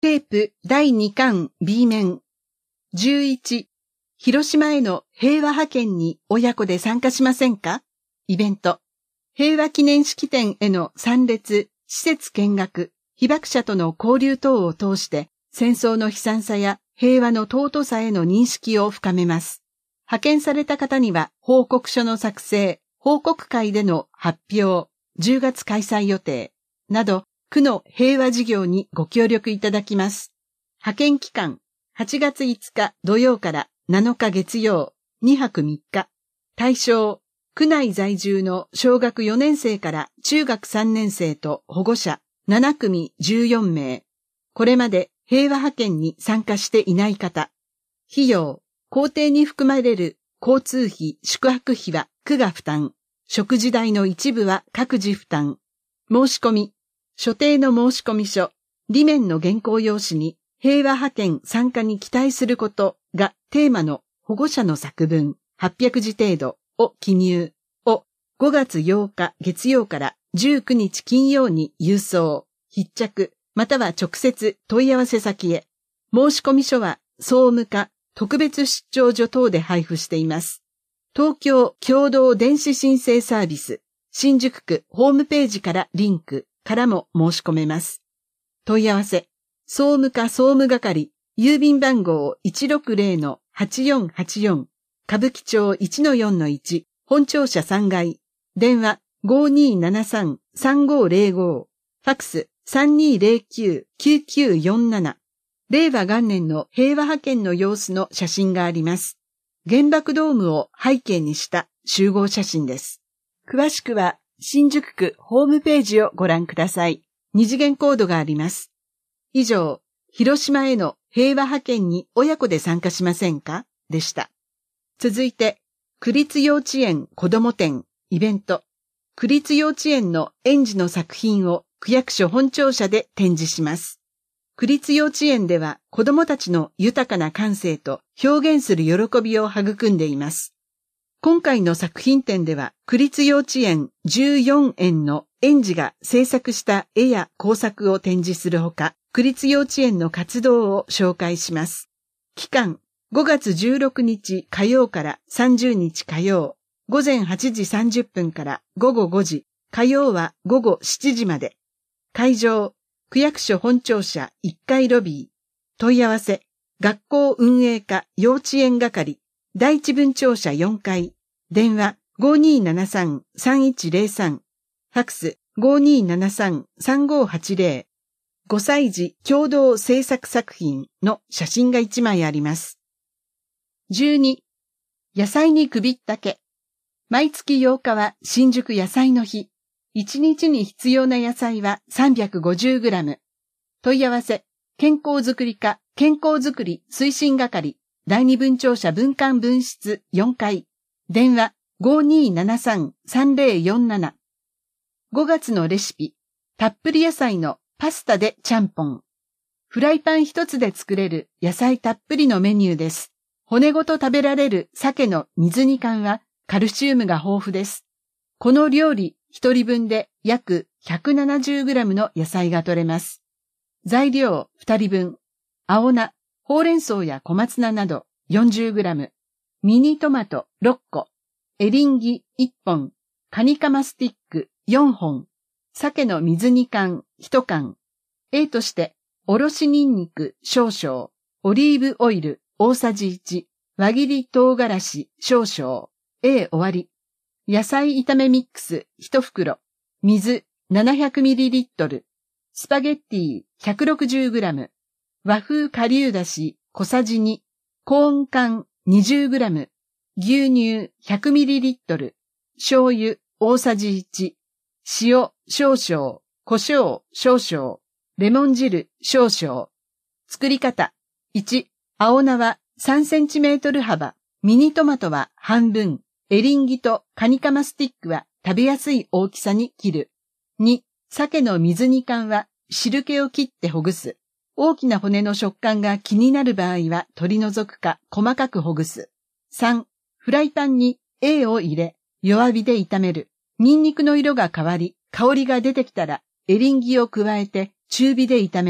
テープ第2巻 B 面。11、広島への平和派遣に親子で参加しませんか？イベント。平和記念式典への参列、施設見学、被爆者との交流等を通して、戦争の悲惨さや平和の尊さへの認識を深めます。派遣された方には報告書の作成、報告会での発表、10月開催予定、など、区の平和事業にご協力いただきます。派遣期間、8月5日土曜から7日月曜、2泊3日。対象、区内在住の小学4年生から中学3年生と保護者7組14名。これまで平和派遣に参加していない方。費用、工程に含まれる交通費、宿泊費は区が負担。食事代の一部は各自負担。申し込み、所定の申込書、裏面の原稿用紙に平和派遣参加に期待することがテーマの保護者の作文800字程度を記入を5月8日月曜から19日金曜に郵送、必着または直接問い合わせ先へ。申込書は総務課特別出張所等で配布しています。東京共同電子申請サービス新宿区ホームページからリンクからも申し込めます。問い合わせ、総務課総務係、郵便番号 160-8484、歌舞伎町 1-4-1、本庁舎3階、電話 5273-3505、ファックス 3209-9947、令和元年の平和派遣の様子の写真があります。原爆ドームを背景にした集合写真です。詳しくは、新宿区ホームページをご覧ください。二次元コードがあります。以上、広島への平和派遣に親子で参加しませんか？でした。続いて、区立幼稚園子ども展イベント。区立幼稚園の園児の作品を区役所本庁舎で展示します。区立幼稚園では子どもたちの豊かな感性と表現する喜びを育んでいます。今回の作品展では、区立幼稚園14園の園児が制作した絵や工作を展示するほか、区立幼稚園の活動を紹介します。期間、5月16日火曜から30日火曜、午前8時30分から午後5時、火曜は午後7時まで。会場、区役所本庁舎1階ロビー。問い合わせ、学校運営課幼稚園係。第一分庁舎4階、電話 5273-3103、ファックス 5273-3580、5歳児共同制作作品の写真が1枚あります。12、野菜に首ったけ。毎月8日は新宿野菜の日。1日に必要な野菜は 350g。問い合わせ、健康づくり課健康づくり推進係。第二分庁舎分館分室4階。電話 5273-3047。5月のレシピ。たっぷり野菜のパスタでちゃんぽん。フライパン一つで作れる野菜たっぷりのメニューです。骨ごと食べられる鮭の水煮缶はカルシウムが豊富です。この料理一人分で約 170g の野菜が取れます。材料2人分。青菜。ほうれん草や小松菜など 40g、ミニトマト6個、エリンギ1本、カニカマスティック4本、鮭の水煮缶1缶、A として、おろしニンニク少々、オリーブオイル大さじ1、輪切り唐辛子少々、A 終わり。野菜炒めミックス1袋、水 700ml、スパゲッティ 160g、和風顆粒だし小さじ2、コーン缶 20g、牛乳 100ml、醤油大さじ1、塩少々、胡椒少々、レモン汁少々。作り方。1、青菜は 3cm 幅、ミニトマトは半分、エリンギとカニカマスティックは食べやすい大きさに切る。2、鮭の水煮缶は汁気を切ってほぐす。大きな骨の食感が気になる場合は取り除くか細かくほぐす。3、フライパンに A を入れ、弱火で炒める。ニンニクの色が変わり、香りが出てきたらエリンギを加えて中火で炒める。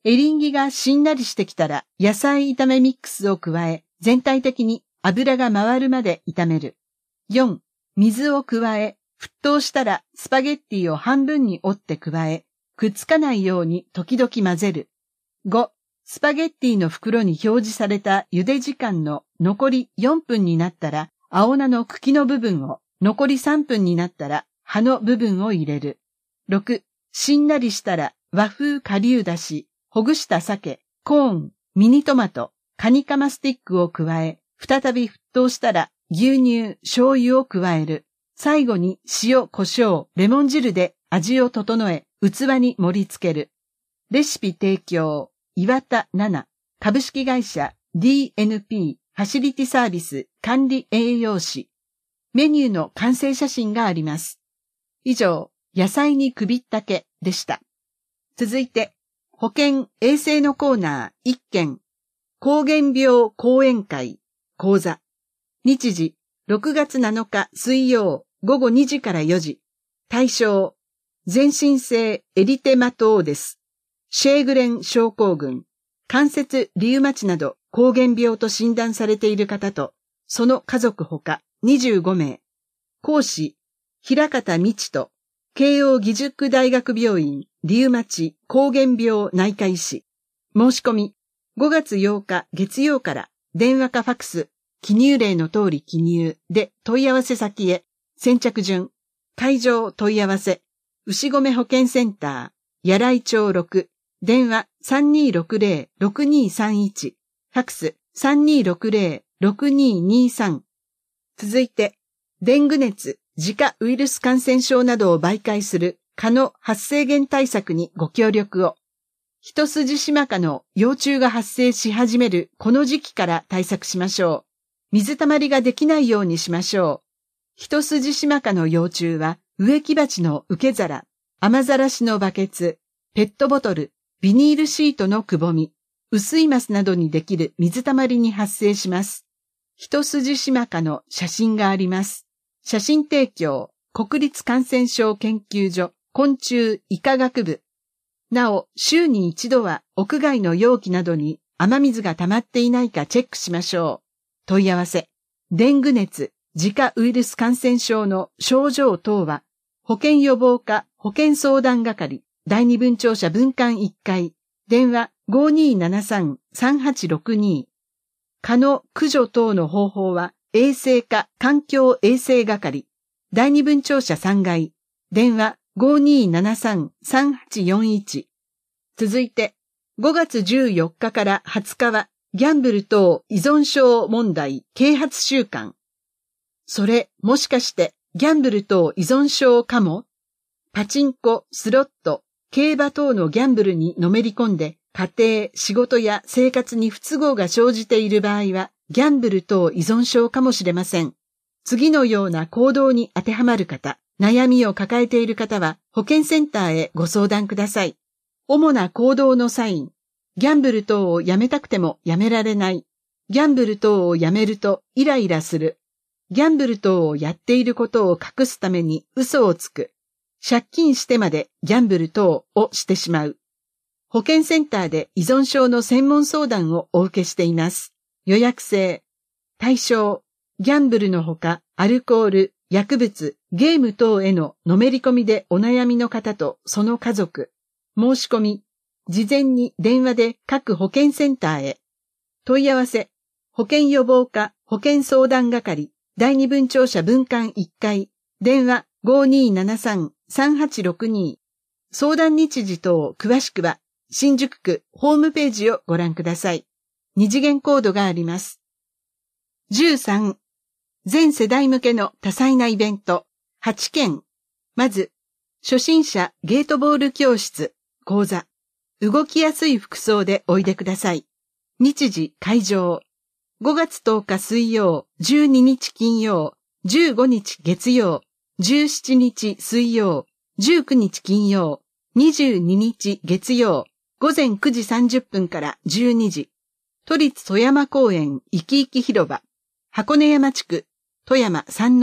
エリンギがしんなりしてきたら野菜炒めミックスを加え、全体的に油が回るまで炒める。4、水を加え、沸騰したらスパゲッティを半分に折って加え、くっつかないように時々混ぜる。5、スパゲッティの袋に表示された茹で時間の残り4分になったら、青菜の茎の部分を、残り3分になったら葉の部分を入れる。6、しんなりしたら和風顆粒だし、ほぐした鮭、コーン、ミニトマト、カニカマスティックを加え、再び沸騰したら牛乳、醤油を加える。最後に塩、胡椒、レモン汁で味を整え、器に盛り付ける。レシピ提供、岩田奈々、株式会社 DNP ファシリティサービス管理栄養士。メニューの完成写真があります。以上、野菜に首ったけでした。続いて、保健衛生のコーナー1件、膠原病講演会講座。日時、6月7日水曜午後2時から4時。対象、全身性エリテマトーデス、シェーグレン症候群、関節リウマチなど膠原病と診断されている方と、その家族ほか25名。講師、平方道人、慶応義塾大学病院リウマチ膠原病内科医師。申し込み、5月8日月曜から電話かファクス、記入例の通り記入で問い合わせ先へ。先着順、会場問い合わせ、牛込保健センター、柳井町6、電話 3260-6231、ファクス 3260-6223。続いて、デング熱、自家ウイルス感染症などを媒介する蚊の発生源対策にご協力を。ヒトスジシマカの幼虫が発生し始めるこの時期から対策しましょう。水たまりができないようにしましょう。ヒトスジシマカの幼虫は植木鉢の受け皿、雨ざらしのバケツ、ペットボトル、ビニールシートのくぼみ、薄いマスなどにできる水たまりに発生します。ヒトスジシマカの写真があります。写真提供、国立感染症研究所昆虫医科学部。なお、週に一度は屋外の容器などに雨水が溜まっていないかチェックしましょう。問い合わせ、デング熱、自家ウイルス感染症の症状等は、保健予防課保健相談係、第二分庁舎分館1階、電話 5273-3862。蚊の駆除等の方法は、衛生課環境衛生係、第二分庁舎3階、電話 5273-3841。続いて、5月14日から20日は、ギャンブル等依存症問題啓発週間。それ、もしかして、ギャンブル等依存症かも？パチンコ、スロット、競馬等のギャンブルにのめり込んで、家庭、仕事や生活に不都合が生じている場合は、ギャンブル等依存症かもしれません。次のような行動に当てはまる方、悩みを抱えている方は、保健センターへご相談ください。主な行動のサイン。ギャンブル等をやめたくてもやめられない。ギャンブル等をやめるとイライラする。ギャンブル等をやっていることを隠すために嘘をつく。借金してまでギャンブル等をしてしまう。保健センターで依存症の専門相談をお受けしています。予約制。対象。ギャンブルのほか、アルコール、薬物、ゲーム等へののめり込みでお悩みの方とその家族。申し込み。事前に電話で各保健センターへ。問い合わせ、保健予防課保健相談係、第二分庁舎分館1階、電話 5273-3862。相談日時等詳しくは、新宿区ホームページをご覧ください。二次元コードがあります。13、全世代向けの多彩なイベント、8件。まず、初心者ゲートボール教室、講座。動きやすい服装でおいでください。日時、会場。5月10日水曜、12日金曜、15日月曜、17日水曜、19日金曜、22日月曜、午前9時30分から12時。都立富山公園いきいき広場、箱根山地区、富山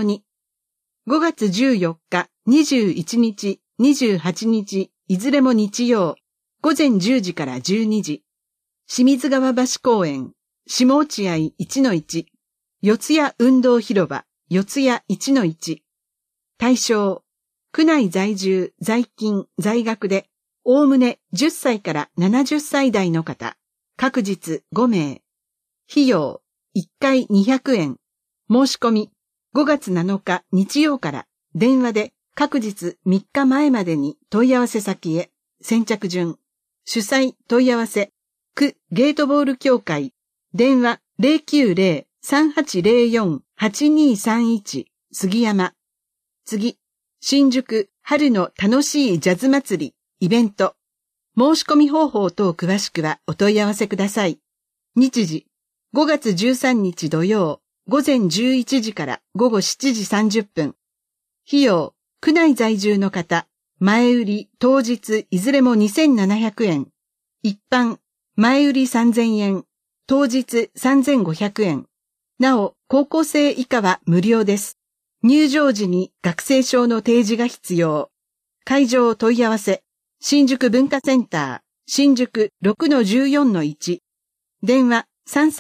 3-2。5月14日、21日、28日、いずれも日曜。 午前10時から12時。清水川橋公園、下落合 1-1。四谷運動広場、四谷 1-1。対象、区内在住、在勤、在学で、おおむね10歳から70歳代の方、各日5名。費用、1回200円。申し込み、5月7日日曜から、電話で各日3日前までに問い合わせ先へ、先着順。主催問い合わせ、区ゲートボール協会、電話 090-3804-8231 杉山。次、新宿春の楽しいジャズ祭りイベント。申し込み方法等詳しくはお問い合わせください。日時、5月13日土曜、午前11時から午後7時30分。費用、区内在住の方、前売り、当日、いずれも2700円。一般、前売り3000円。当日3500円。なお、高校生以下は無料です。入場時に学生証の提示が必要。会場問い合わせ、新宿文化センター、新宿 6-14-1。電話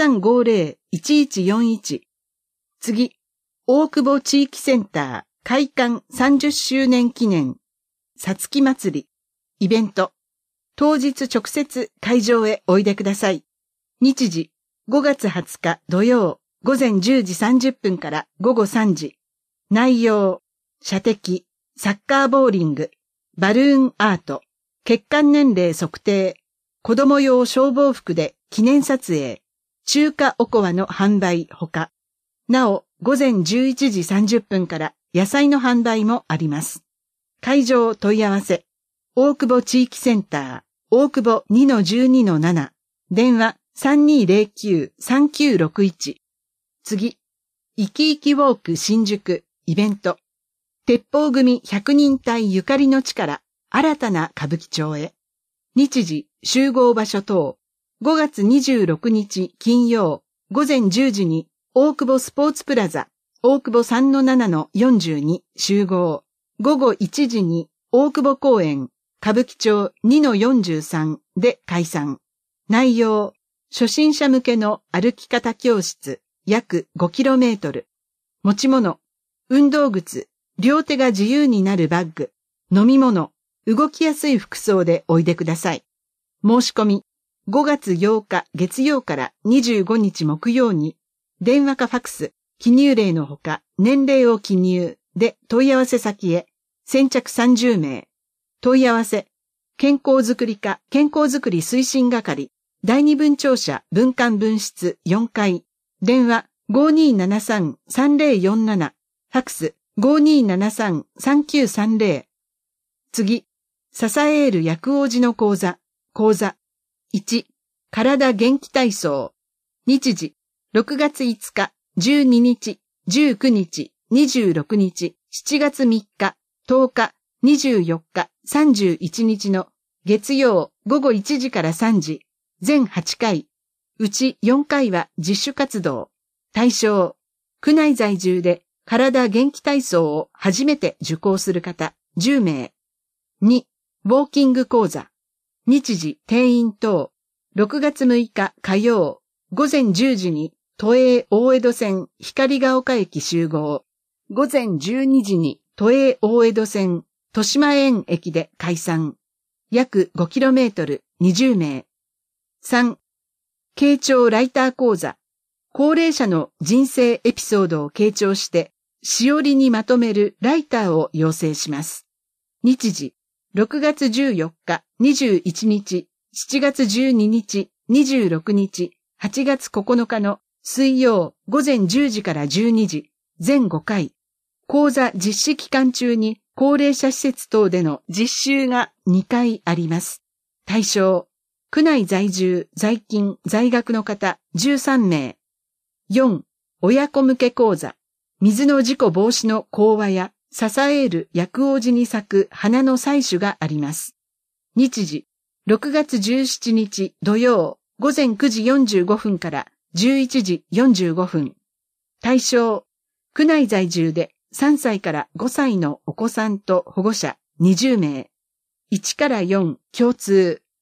3350-1141。次、大久保地域センター、開館30周年記念。さつき祭り、イベント。当日直接会場へおいでください。日時、5月20日土曜、午前10時30分から午後3時。内容、射的、サッカーボーリング、バルーンアート、血管年齢測定、子供用消防服で記念撮影、中華おこわの販売ほか。なお、午前11時30分から野菜の販売もあります。会場問い合わせ、大久保地域センター、大久保 2-12-7、電話 3209-3961。次、生き生きウォーク新宿、イベント。鉄砲組100人隊ゆかりの地から新たな歌舞伎町へ。日時、集合場所等。5月26日金曜、午前10時に大久保スポーツプラザ、大久保 3-7-42 集合。午後1時に大久保公園、歌舞伎町 2-43 で解散。内容、初心者向けの歩き方教室、約 5km。持ち物、運動靴、両手が自由になるバッグ、飲み物、動きやすい服装でおいでください。申し込み、5月8日月曜から25日木曜に、電話かファクス、記入例のほか、年齢を記入で問い合わせ先へ、先着30名。問い合わせ、健康づくり課、健康づくり推進係、第二分庁舎分館分室4階、電話 5273-3047、ファクス 5273-3930。次、ササエール薬王子の講座。1、体元気体操。日時、6月5日、12日、19日、26日、7月3日、10日、24日、31日の月曜午後1時から3時、全8回、うち4回は自主活動。対象、区内在住で体元気体操を初めて受講する方10名。2、ウォーキング講座。日時、定員等。6月6日火曜、午前10時に都営大江戸線光が丘駅集合。午前12時に都営大江戸線豊島園駅で解散。約 5km 20名。3、傾聴ライター講座。高齢者の人生エピソードを傾聴して、しおりにまとめるライターを要請します。日時、6月14日、21日、7月12日、26日、8月9日の水曜午前10時から12時、全5回。講座実施期間中に高齢者施設等での実習が2回あります。対象、区内在住、在勤、在学の方13名。4、親子向け講座。水の事故防止の講話や支える薬王子に咲く花の採取があります。日時、6月17日土曜午前9時45分から11時45分。対象、区内在住で3歳から5歳のお子さんと保護者20名。1から4共通。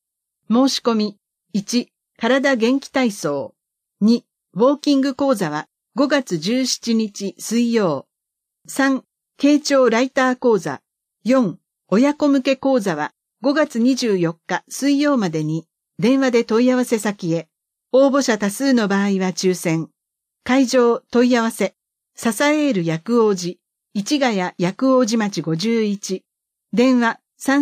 申し込み。1、体元気体操。2、ウォーキング講座は5月17日水曜。3、傾聴ライター講座。4、親子向け講座は5月24日水曜までに電話で問い合わせ先へ。応募者多数の場合は抽選。会場問い合わせ。笹エール薬王寺、市ヶ谷薬王寺町51。電話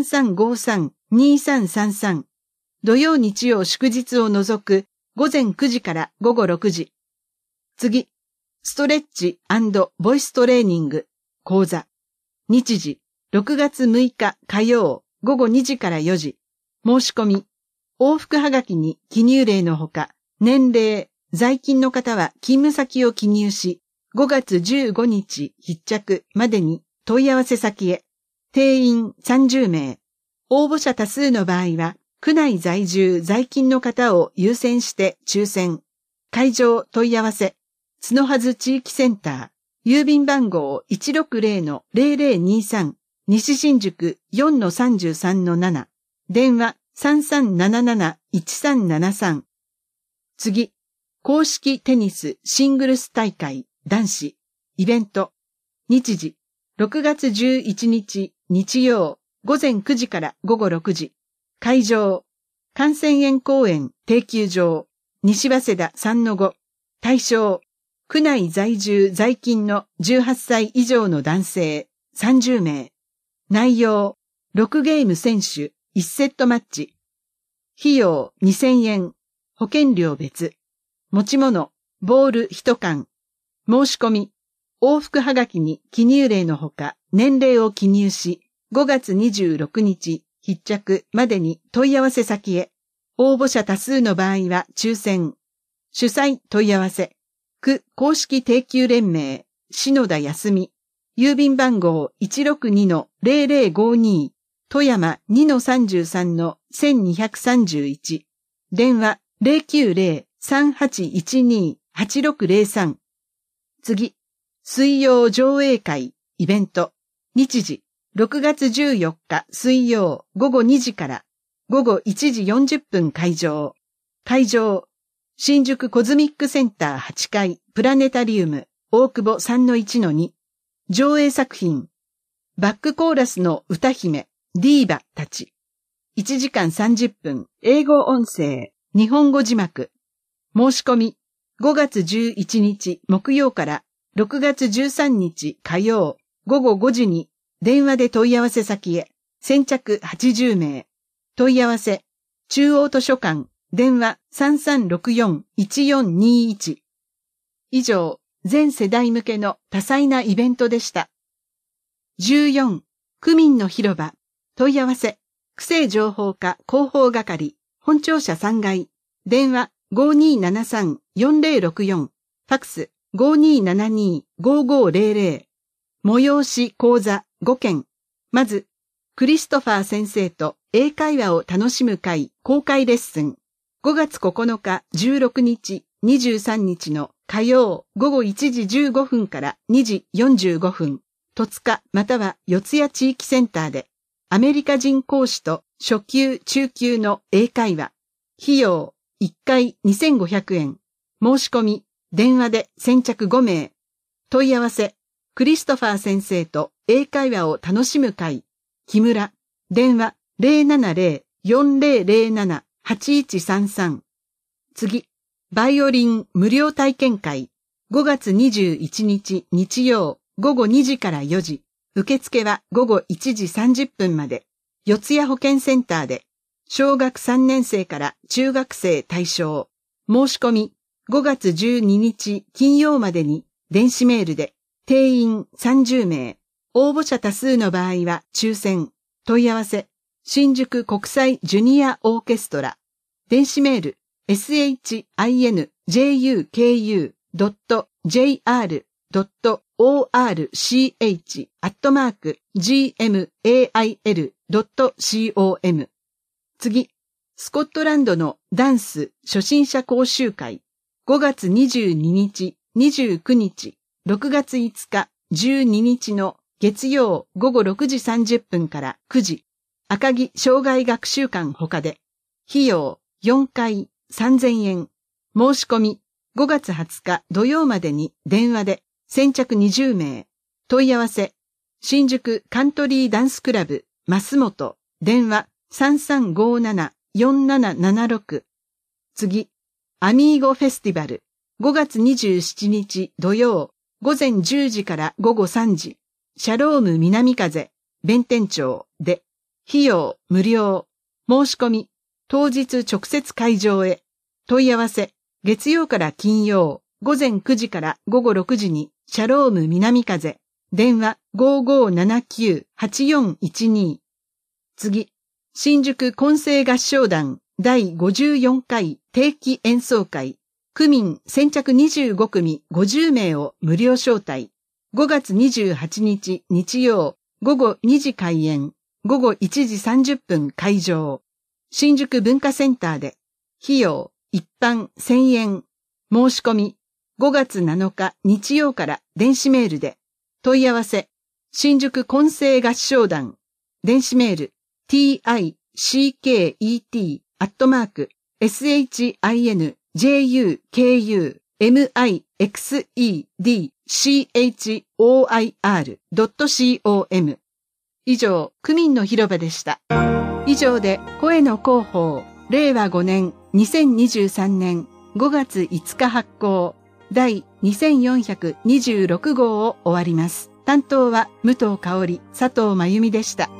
3353-2333。土曜日曜祝日を除く午前9時から午後6時。次、ストレッチ&ボイストレーニング講座。日時、6月6日火曜午後2時から4時。申し込み。往復はがきに記入例のほか、年齢、在勤の方は勤務先を記入し、5月15日必着までに問い合わせ先へ。定員30名。応募者多数の場合は、区内在住在勤の方を優先して抽選。会場問い合わせ。角筈地域センター。郵便番号 160-0023。西新宿 4-33-7。電話3377-1373。次。公式テニスシングルス大会男子イベント。日時。6月11日日曜午前9時から午後6時。会場。感染園公園定休場。西早稲田 3-5。対象。区内在住在勤の18歳以上の男性30名。内容。6ゲーム選手1セットマッチ。費用2000円。保険料別。持ち物。ボール1缶。申し込み。往復はがきに記入例のほか年齢を記入し、5月26日必着までに問い合わせ先へ。応募者多数の場合は抽選。主催問い合わせ。区公式定休連盟、篠田康美。郵便番号 162-0052。富山 2-33-1231。電話 090-3812-8603。次。水曜上映会、イベント。日時。6月14日水曜午後2時から午後1時40分会場。会場。新宿コズミックセンター8階プラネタリウム大久保 3-1-2。上映作品。バックコーラスの歌姫ディーバたち。1時間30分英語音声日本語字幕。申し込み。5月11日木曜から6月13日火曜午後5時に電話で問い合わせ先へ。先着80名。問い合わせ。中央図書館。電話 3364-1421。以上、全世代向けの多彩なイベントでした。14、区民の広場。問い合わせ。区政情報課広報係。本庁舎3階。電話 5273-4064。ファクス 5272-5500。催し講座5件。まず、クリストファー先生と英会話を楽しむ会公開レッスン。5月9日、16日、23日の火曜午後1時15分から2時45分。戸塚または四谷地域センターで、アメリカ人講師と初級・中級の英会話。費用、1回2500円。申し込み、電話で先着5名。問い合わせ、クリストファー先生と英会話を楽しむ会。木村。電話 070-4007-8133。次。バイオリン無料体験会。5月21日日曜午後2時から4時。受付は午後1時30分まで。四谷保健センターで。小学3年生から中学生対象。申し込み。5月12日金曜までに電子メールで。定員30名。応募者多数の場合は抽選。問い合わせ。新宿国際ジュニアオーケストラ。電子メール。shinjuku.jr.orch@gmail.com。次。スコットランドのダンス初心者講習会。5月22日、29日、6月5日、12日の月曜午後6時30分から9時。赤城障害学習館他で。 費用4回3000円。申し込み5月20日土曜までに電話で先着20名。問い合わせ新宿カントリーダンスクラブ増本。電話3357-4776。次、アミーゴフェスティバル5月27日土曜午前10時から午後3時。シャローム南風弁天町で費用無料。申し込み当日直接会場へ。問い合わせ月曜から金曜午前9時から午後6時にシャローム南風。電話5579-8412。次、新宿混声合唱団第54回定期演奏会。区民先着25組50名を無料招待。5月28日日曜午後2時開演。午後1時30分会場。新宿文化センターで。費用一般1000円。申し込み5月7日日曜から電子メールで。問い合わせ新宿混声合唱団。電子メール ticket.mixedchoir.com。 以上、区民の広場でした。以上で声の広報令和5年2023年5月5日発行第2426号を終わります。担当は武藤香織、佐藤真由美でした。